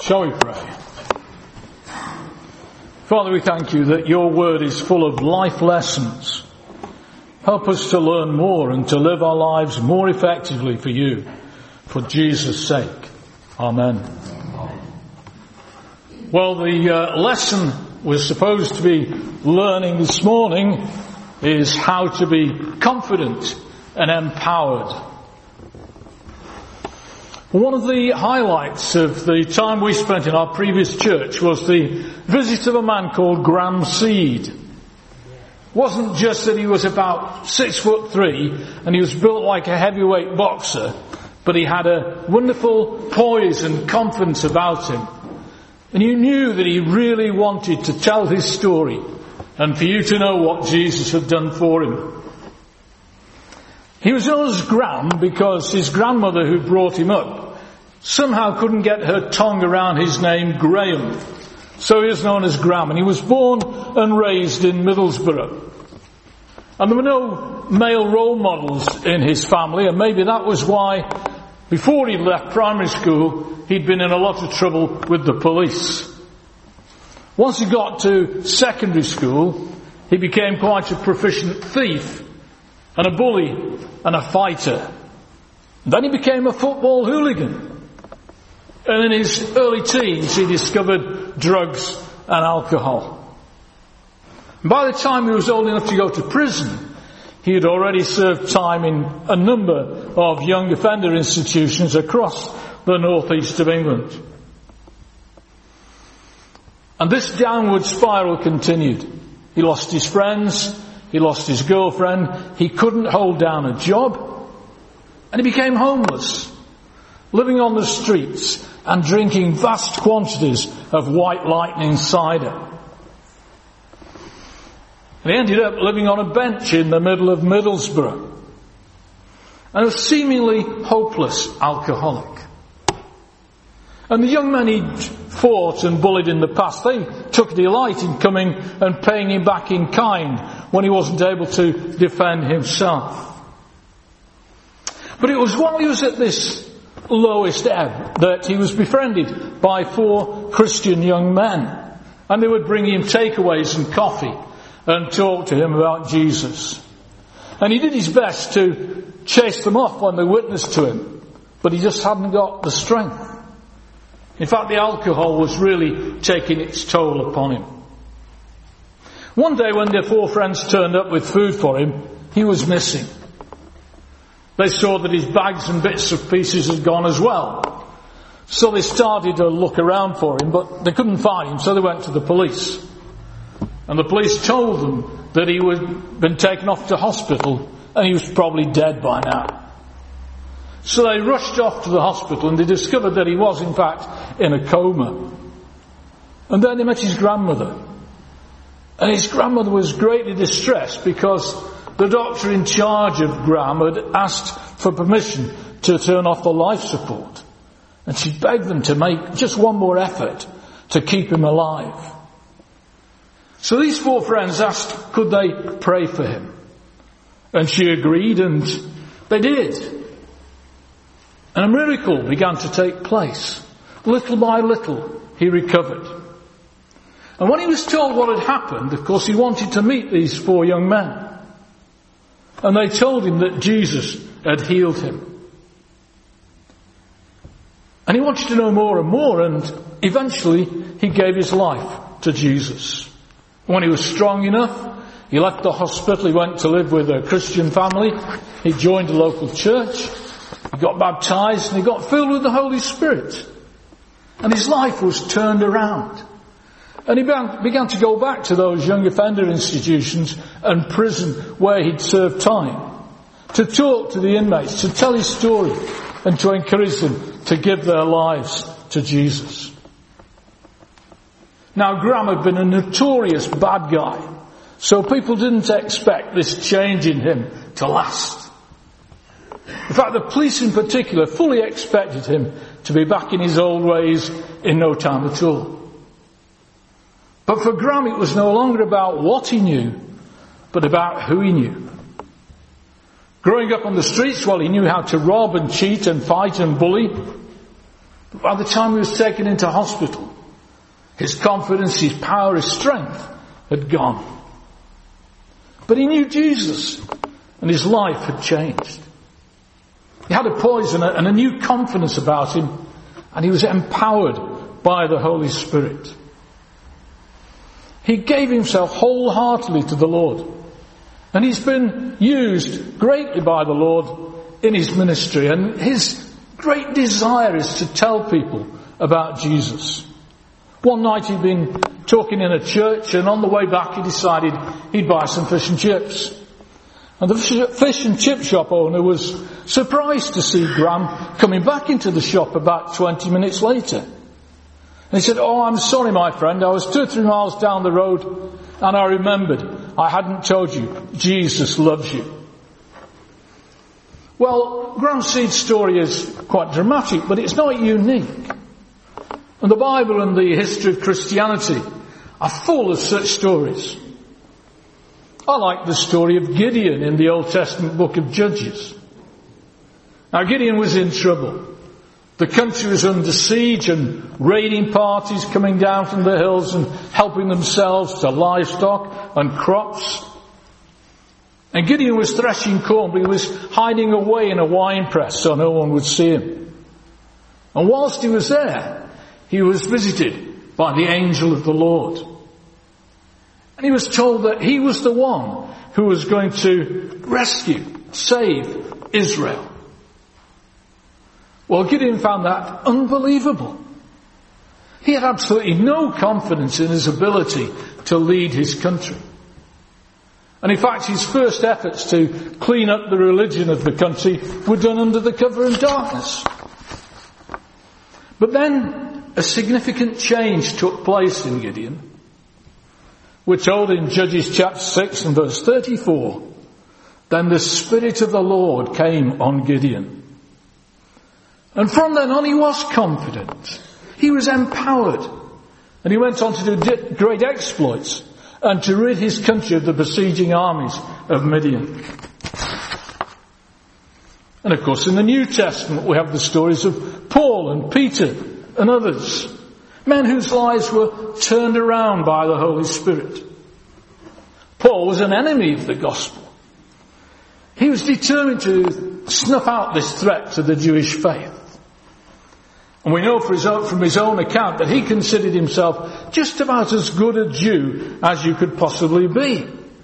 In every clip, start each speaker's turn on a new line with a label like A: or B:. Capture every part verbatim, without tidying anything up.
A: Shall we pray? Father, we thank you that your word is full of life lessons. Help us to learn more and to live our lives more effectively for you, for Jesus' sake. Amen. Well, the uh, lesson we're supposed to be learning this morning is how to be confident and empowered. One of the highlights of the time we spent in our previous church was the visit of a man called Graham Seed. It wasn't just that he was about six foot three and he was built like a heavyweight boxer, but he had a wonderful poise and confidence about him. And you knew that he really wanted to tell his story and for you to know what Jesus had done for him. He was known as Graham because his grandmother who brought him up somehow couldn't get her tongue around his name Graham. So he was known as Graham, and he was born and raised in Middlesbrough. And there were no male role models in his family, and maybe that was why before he left primary school he'd been in a lot of trouble with the police. Once he got to secondary school he became quite a proficient thief and a bully and a fighter. Then he became a football hooligan. And in his early teens he discovered drugs and alcohol. And by the time he was old enough to go to prison, he had already served time in a number of young offender institutions across the northeast of England. And this downward spiral continued. He lost his friends, he lost his girlfriend, he couldn't hold down a job, and he became homeless, living on the streets and drinking vast quantities of White Lightning cider. And he ended up living on a bench in the middle of Middlesbrough, and a seemingly hopeless alcoholic. And the young men he'd fought and bullied in the past, they took delight in coming and paying him back in kind when he wasn't able to defend himself. But it was while he was at this lowest ebb that he was befriended by four Christian young men. And they would bring him takeaways and coffee and talk to him about Jesus. And he did his best to chase them off when they witnessed to him, but he just hadn't got the strength. In fact, the alcohol was really taking its toll upon him. One day when their four friends turned up with food for him, he was missing. They saw that his bags and bits of pieces had gone as well. So they started to look around for him, but they couldn't find him, so they went to the police. And the police told them that he had been taken off to hospital and he was probably dead by now. So they rushed off to the hospital and they discovered that he was in fact in a coma. And then they met his grandmother. And his grandmother was greatly distressed because the doctor in charge of Graham had asked for permission to turn off the life support. And she begged them to make just one more effort to keep him alive. So these four friends asked, could they pray for him? And she agreed, and they did. And a miracle began to take place. Little by little, he recovered. And when he was told what had happened, of course, he wanted to meet these four young men. And they told him that Jesus had healed him. And he wanted to know more and more, and eventually he gave his life to Jesus. When he was strong enough, he left the hospital, he went to live with a Christian family, he joined a local church, he got baptized, and he got filled with the Holy Spirit. And his life was turned around. And he began to go back to those young offender institutions and prison where he'd served time, to talk to the inmates, to tell his story, and to encourage them to give their lives to Jesus. Now, Graham had been a notorious bad guy, so people didn't expect this change in him to last. In fact, the police in particular fully expected him to be back in his old ways in no time at all. But for Graham, it was no longer about what he knew, but about who he knew. Growing up on the streets, well, he knew how to rob and cheat and fight and bully. But by the time he was taken into hospital, his confidence, his power, his strength had gone. But he knew Jesus, and his life had changed. He had a poise and a, and a new confidence about him, and he was empowered by the Holy Spirit. He gave himself wholeheartedly to the Lord, and he's been used greatly by the Lord in his ministry, and his great desire is to tell people about Jesus. One night he'd been talking in a church, and on the way back he decided he'd buy some fish and chips. And the fish and chip shop owner was surprised to see Graham coming back into the shop about twenty minutes later. And he said, "Oh, I'm sorry, my friend, I was two or three miles down the road and I remembered I hadn't told you Jesus loves you." Well, Graham Seed's story is quite dramatic, but it's not unique. And the Bible and the history of Christianity are full of such stories. I like the story of Gideon in the Old Testament book of Judges. Now, Gideon was in trouble. The country was under siege, and raiding parties coming down from the hills and helping themselves to livestock and crops. And Gideon was threshing corn, but he was hiding away in a wine press so no one would see him. And whilst he was there, he was visited by the angel of the Lord. And he was told that he was the one who was going to rescue, save Israel. Well, Gideon found that unbelievable. He had absolutely no confidence in his ability to lead his country. And in fact, his first efforts to clean up the religion of the country were done under the cover of darkness. But then a significant change took place in Gideon. We're told in Judges chapter six and verse thirty-four, "Then the Spirit of the Lord came on Gideon. And from then on he was confident. He was empowered. And he went on to do great exploits and to rid his country of the besieging armies of Midian." And of course in the New Testament we have the stories of Paul and Peter and others. Men whose lives were turned around by the Holy Spirit. Paul was an enemy of the gospel. He was determined to snuff out this threat to the Jewish faith. And we know from his own, from his own account that he considered himself just about as good a Jew as you could possibly be.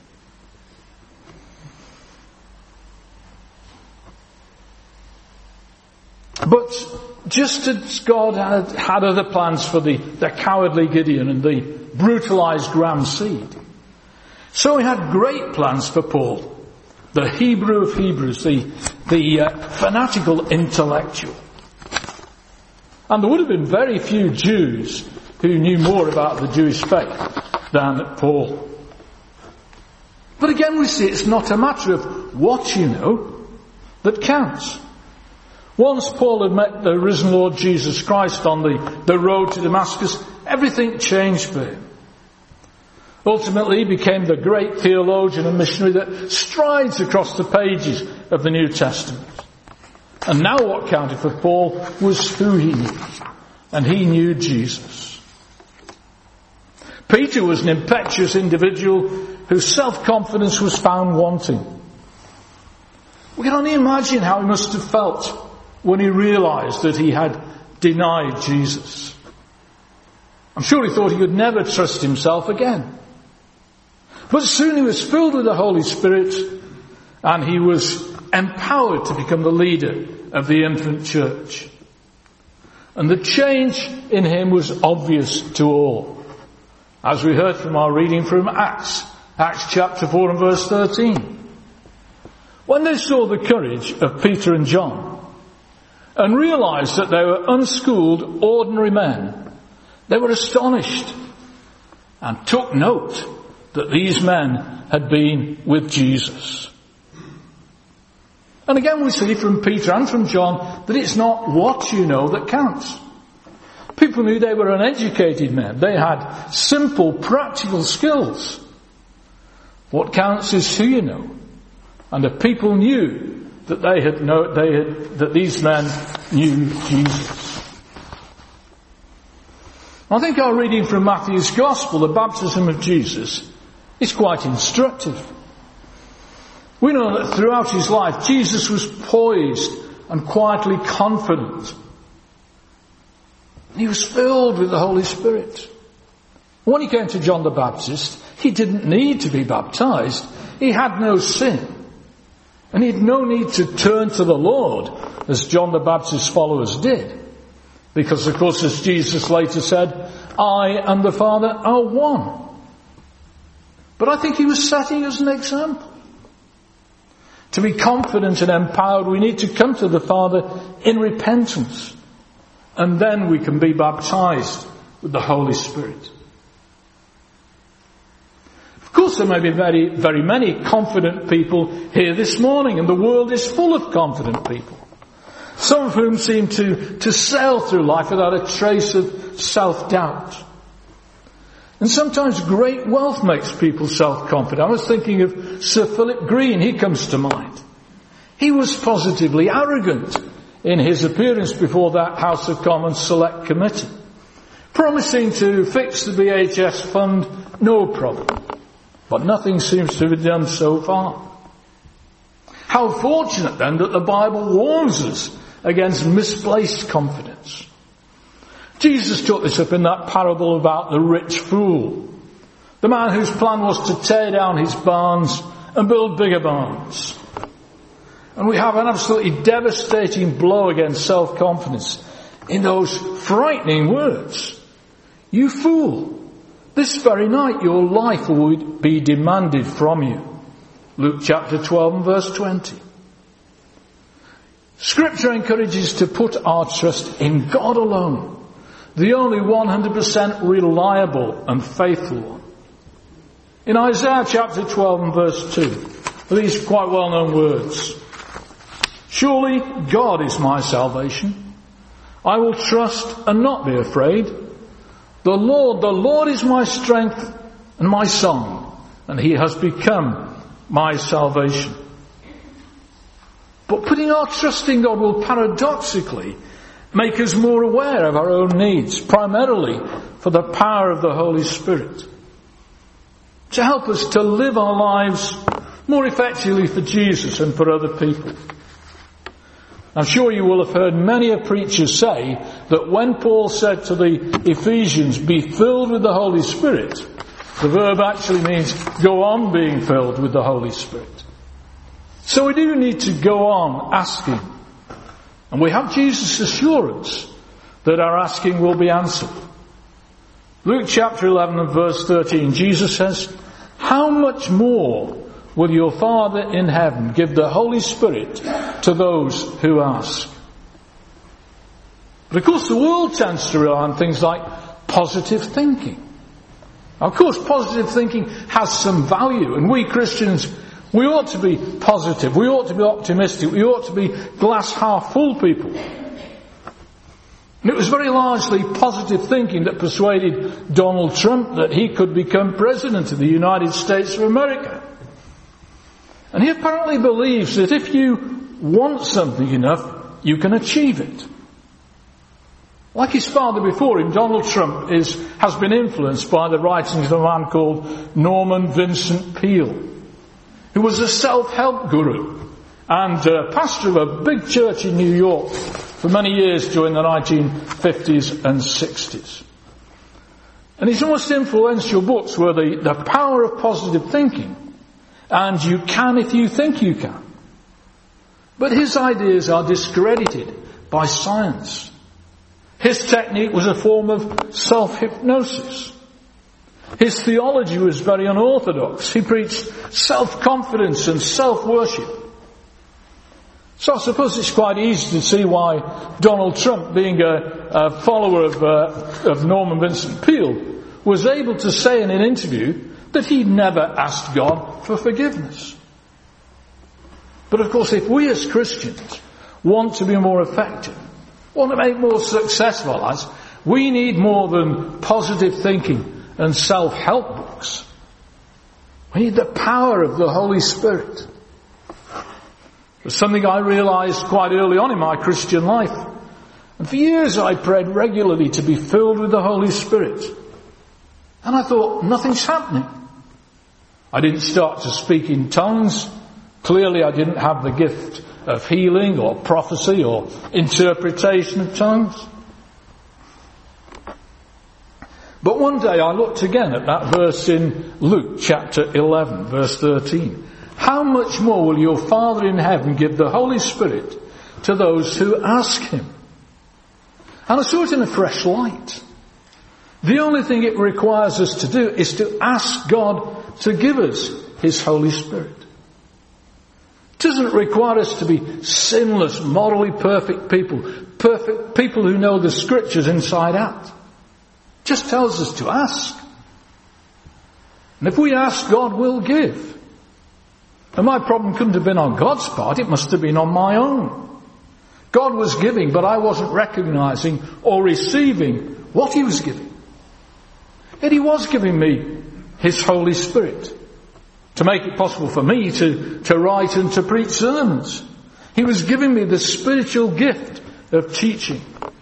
A: But just as God had, had other plans for the, the cowardly Gideon and the brutalized Graham Seed, so he had great plans for Paul, the Hebrew of Hebrews, the, the uh, fanatical intellectual. And there would have been very few Jews who knew more about the Jewish faith than Paul. But again we see it's not a matter of what you know that counts. Once Paul had met the risen Lord Jesus Christ on the, the road to Damascus, everything changed for him. Ultimately he became the great theologian and missionary that strides across the pages of the New Testament. And now what counted for Paul was who he knew. And he knew Jesus. Peter was an impetuous individual whose self-confidence was found wanting. We can only imagine how he must have felt when he realized that he had denied Jesus. I'm sure he thought he would never trust himself again. But soon he was filled with the Holy Spirit and he was empowered to become the leader of the infant church. And the change in him was obvious to all. As we heard from our reading from Acts, Acts chapter four and verse thirteen. When they saw the courage of Peter and John and realized that they were unschooled, ordinary men, they were astonished and took note that these men had been with Jesus. And again we see from Peter and from John that it's not what you know that counts. People knew they were uneducated men. They had simple, practical skills. What counts is who you know. And the people knew that they had know, they had, that these men knew Jesus. I think our reading from Matthew's Gospel, the baptism of Jesus, is quite instructive. We know that throughout his life, Jesus was poised and quietly confident. He was filled with the Holy Spirit. When he came to John the Baptist, he didn't need to be baptized. He had no sin. And he had no need to turn to the Lord, as John the Baptist's followers did. Because, of course, as Jesus later said, I and the Father are one. But I think he was setting us an example. To be confident and empowered, we need to come to the Father in repentance. And then we can be baptized with the Holy Spirit. Of course, there may be very, very many confident people here this morning, and the world is full of confident people. Some of whom seem to, to sail through life without a trace of self-doubt. And sometimes great wealth makes people self-confident. I was thinking of Sir Philip Green, he comes to mind. He was positively arrogant in his appearance before that House of Commons Select Committee, promising to fix the V H S fund, no problem. But nothing seems to have been done so far. How fortunate then that the Bible warns us against misplaced confidence. Jesus took this up in that parable about the rich fool, the man whose plan was to tear down his barns and build bigger barns. And we have an absolutely devastating blow against self-confidence in those frightening words. You fool, this very night your life will be demanded from you. Luke chapter twelve and verse twenty. Scripture encourages to put our trust in God alone, the only one hundred percent reliable and faithful one. In Isaiah chapter twelve and verse two, these quite well-known words. Surely God is my salvation. I will trust and not be afraid. The Lord, the Lord is my strength and my song, and he has become my salvation. But putting our trust in God will paradoxically make us more aware of our own needs, primarily for the power of the Holy Spirit, to help us to live our lives more effectively for Jesus and for other people. I'm sure you will have heard many a preacher say that when Paul said to the Ephesians, be filled with the Holy Spirit, the verb actually means go on being filled with the Holy Spirit. So we do need to go on asking. And we have Jesus' assurance that our asking will be answered. Luke chapter eleven and verse thirteen, Jesus says, how much more will your Father in heaven give the Holy Spirit to those who ask? But of course the world tends to rely on things like positive thinking. Now, of course positive thinking has some value, and we Christians, we ought to be positive, we ought to be optimistic, we ought to be glass half full people. And it was very largely positive thinking that persuaded Donald Trump that he could become president of the United States of America. And he apparently believes that if you want something enough, you can achieve it. Like his father before him, Donald Trump is, has been influenced by the writings of a man called Norman Vincent Peale, who was a self-help guru and uh, pastor of a big church in New York for many years during the nineteen fifties and sixties. And his most influential books were the, the Power of Positive Thinking and You Can If You Think You Can. But his ideas are discredited by science. His technique was a form of self-hypnosis. His theology was very unorthodox. He preached self-confidence and self-worship. So I suppose it's quite easy to see why Donald Trump, being a, a follower of, uh, of Norman Vincent Peale, was able to say in an interview that he'd never asked God for forgiveness. But of course, if we as Christians want to be more effective, want to make more successful lives, we need more than positive thinking and self-help books. We need the power of the Holy Spirit. It was something I realized quite early on in my Christian life. And for years I prayed regularly to be filled with the Holy Spirit. And I thought, nothing's happening. I didn't start to speak in tongues. Clearly I didn't have the gift of healing or prophecy or interpretation of tongues. But one day I looked again at that verse in Luke chapter eleven, verse thirteen. How much more will your Father in heaven give the Holy Spirit to those who ask him? And I saw it in a fresh light. The only thing it requires us to do is to ask God to give us his Holy Spirit. It doesn't require us to be sinless, morally perfect people, perfect people who know the scriptures inside out. It just tells us to ask. And if we ask, God will give. And my problem couldn't have been on God's part, it must have been on my own. God was giving, but I wasn't recognizing or receiving what he was giving. Yet he was giving me his Holy Spirit to make it possible for me to, to write and to preach sermons. He was giving me the spiritual gift of teaching.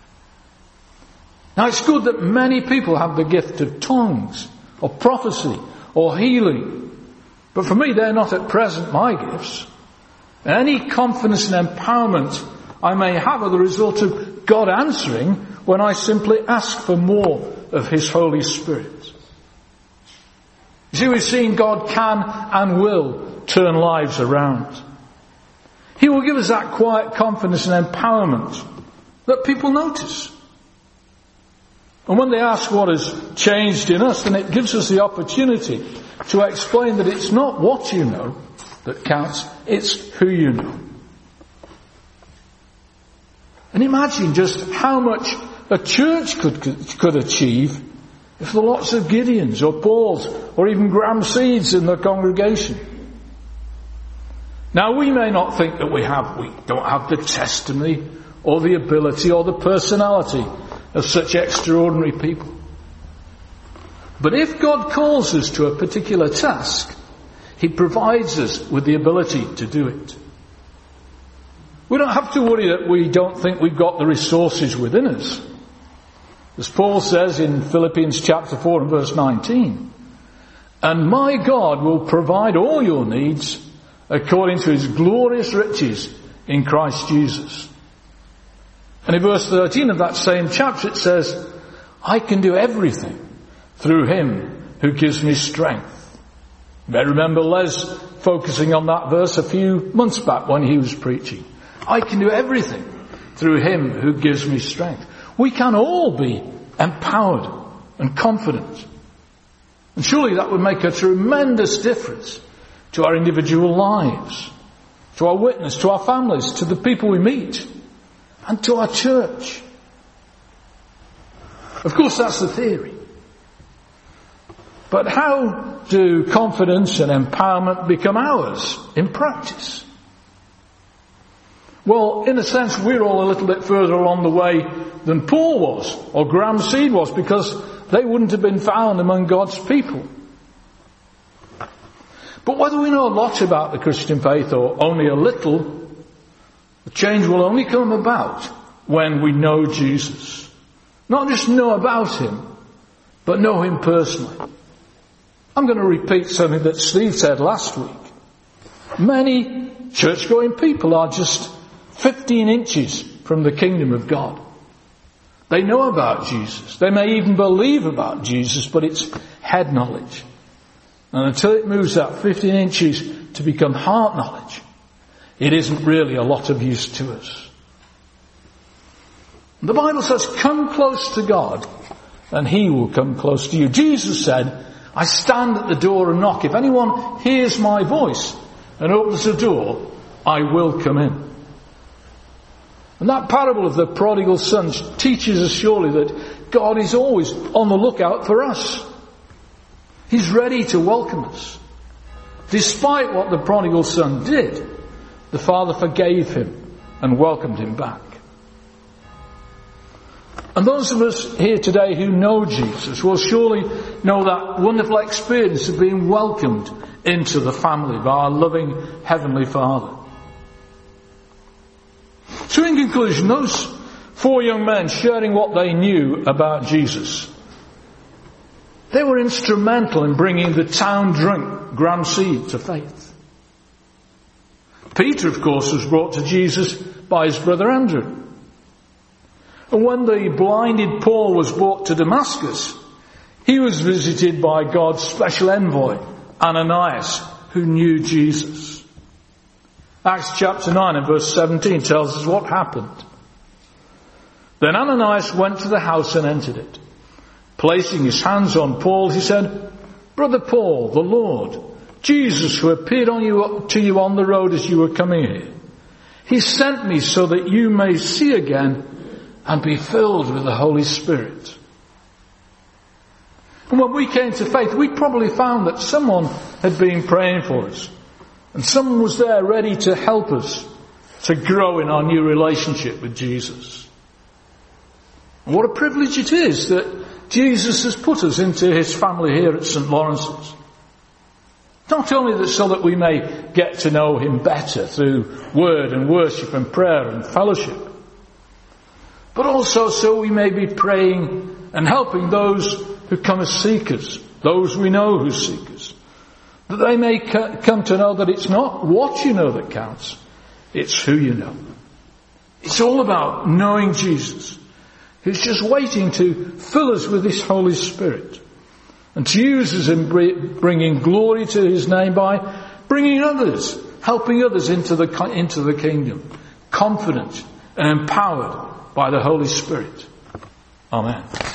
A: Now it's good that many people have the gift of tongues, or prophecy, or healing. But for me, they're not at present my gifts. And any confidence and empowerment I may have are the result of God answering when I simply ask for more of his Holy Spirit. You see, we've seen God can and will turn lives around. He will give us that quiet confidence and empowerment that people notice. And when they ask what has changed in us, then it gives us the opportunity to explain that it's not what you know that counts, it's who you know. And imagine just how much a church could, could, could achieve if there were lots of Gideons or Pauls or even Graham Seeds in the congregation. Now we may not think that we have, we don't have the testimony or the ability or the personality of such extraordinary people. But if God calls us to a particular task, he provides us with the ability to do it. We don't have to worry that we don't think we've got the resources within us. As Paul says in Philippians chapter four and verse nineteen, and my God will provide all your needs according to his glorious riches in Christ Jesus. And in verse thirteen of that same chapter it says, I can do everything through him who gives me strength. You may remember Les focusing on that verse a few months back when he was preaching. I can do everything through him who gives me strength. We can all be empowered and confident. And surely that would make a tremendous difference to our individual lives, to our witness, to our families, to the people we meet, and to our church. Of course, that's the theory. But how do confidence and empowerment become ours in practice? Well, in a sense, we're all a little bit further along the way than Paul was, or Graham Seed was, because they wouldn't have been found among God's people. But whether we know a lot about the Christian faith or only a little, the change will only come about when we know Jesus. Not just know about him, but know him personally. I'm going to repeat something that Steve said last week. Many church-going people are just fifteen inches from the kingdom of God. They know about Jesus. They may even believe about Jesus, but it's head knowledge. And until it moves that fifteen inches to become heart knowledge, it isn't really a lot of use to us. The Bible says, come close to God and he will come close to you. Jesus said, I stand at the door and knock. If anyone hears my voice and opens the door, I will come in. And that parable of the prodigal son teaches us surely that God is always on the lookout for us. He's ready to welcome us. Despite what the prodigal son did, the father forgave him and welcomed him back. And those of us here today who know Jesus will surely know that wonderful experience of being welcomed into the family by our loving Heavenly Father. So in conclusion, those Four young men sharing what they knew about Jesus. They were instrumental in bringing the town drunk Graham Seed to faith. Peter, of course, was brought to Jesus by his brother Andrew. And when the blinded Paul was brought to Damascus, he was visited by God's special envoy, Ananias, who knew Jesus. Acts chapter nine and verse seventeen tells us what happened. Then Ananias went to the house and entered it. Placing his hands on Paul, he said, "Brother Paul, the Lord, Jesus, who appeared on you, to you on the road as you were coming here, he sent me so that you may see again and be filled with the Holy Spirit." And when we came to faith, we probably found that someone had been praying for us. And someone was there ready to help us to grow in our new relationship with Jesus. And what a privilege it is that Jesus has put us into his family here at St Lawrence's. Not only that so that we may get to know him better through word and worship and prayer and fellowship, but also so we may be praying and helping those who come as seekers, those we know who seek us, that they may come to know that it's not what you know that counts, it's who you know. It's all about knowing Jesus, who's just waiting to fill us with his Holy Spirit and to use us in bringing glory to his name by bringing others, helping others into the, into the kingdom, confident and empowered by the Holy Spirit. Amen.